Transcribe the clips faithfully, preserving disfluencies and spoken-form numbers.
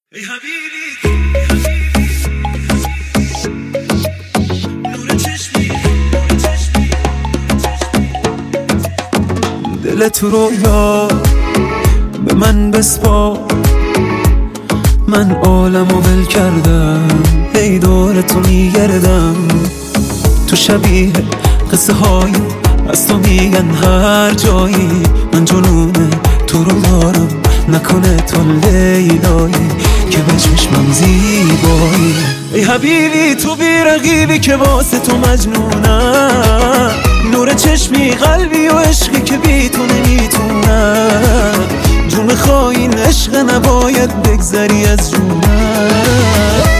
ای حبیبی نور چشمی دلت رو یاد به من بسپار، من عالمو ول کردم، هی دور تو میگردم. تو شبیه قصه های از تو میگن هر جایی، من جنونه تو رو دارم، نکنه تو لیلایی که به چشمم زیبایی. ای حبیبی تو بی رقیبی که واسه تو مجنونم، نور چشمی قلبی و عشقی که بی تو نمیتونم. جون خواهی عشق نباید بگذری از جونم.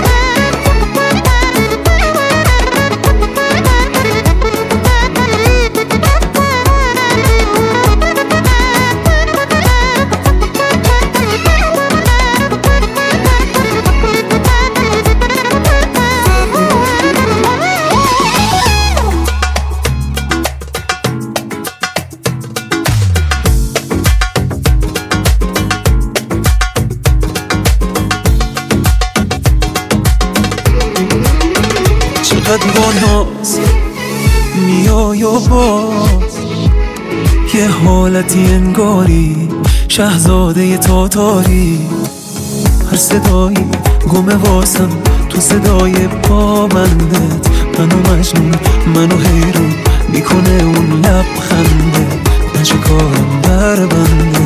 چقدر با ناز میای و باز یه حالتی انگاری شهزاده تاتاری. هر صدایی گمه واسم تو صدای پابندت، منو مجنون منو حیرون میکنه اون لبخنده، نشه کارم در بنده.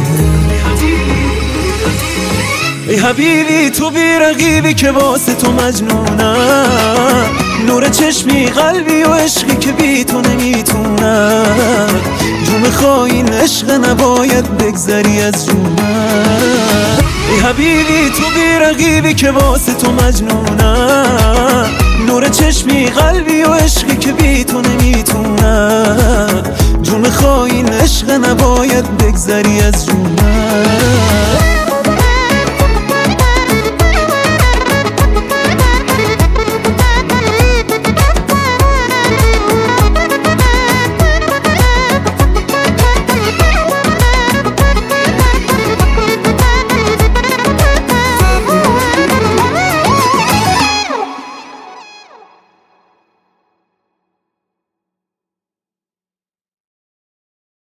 ای حبیبی تو بی رقیبی که واسه تو مجنونم، نور چشمی قلبی و عشقی که بی تو نمیتونم. جون خواهی عشق نباید بگذری از جونم. ای حبیبی تو بی رقیبی که واسه تو مجنونم، نور چشمی قلبی و عشقی که بی تو نمیتونم. جون خواهی عشق نباید بگذری از جونم.